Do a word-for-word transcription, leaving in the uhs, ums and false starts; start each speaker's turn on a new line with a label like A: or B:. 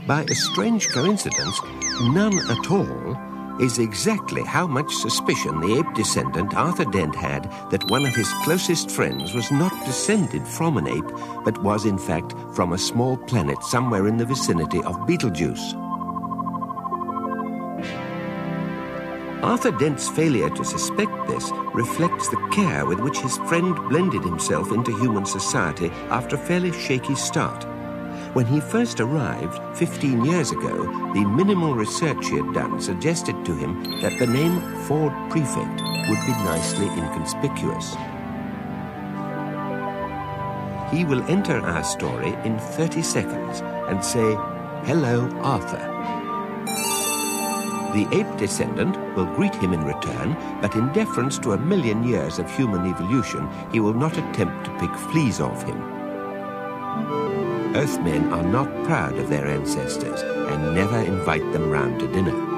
A: by a strange coincidence, none at all, is exactly how much suspicion the ape descendant Arthur Dent had that one of his closest friends was not descended from an ape, but was in fact from a small planet somewhere in the vicinity of Betelgeuse. Arthur Dent's failure to suspect this reflects the care with which his friend blended himself into human society after a fairly shaky start. When he first arrived fifteen years ago, the minimal research he had done suggested to him that the name Ford Prefect would be nicely inconspicuous. He will enter our story in thirty seconds and say, "Hello, Arthur." The ape descendant will greet him in return, but in deference to a million years of human evolution, he will not attempt to pick fleas off him. Earthmen are not proud of their ancestors and never invite them round to dinner.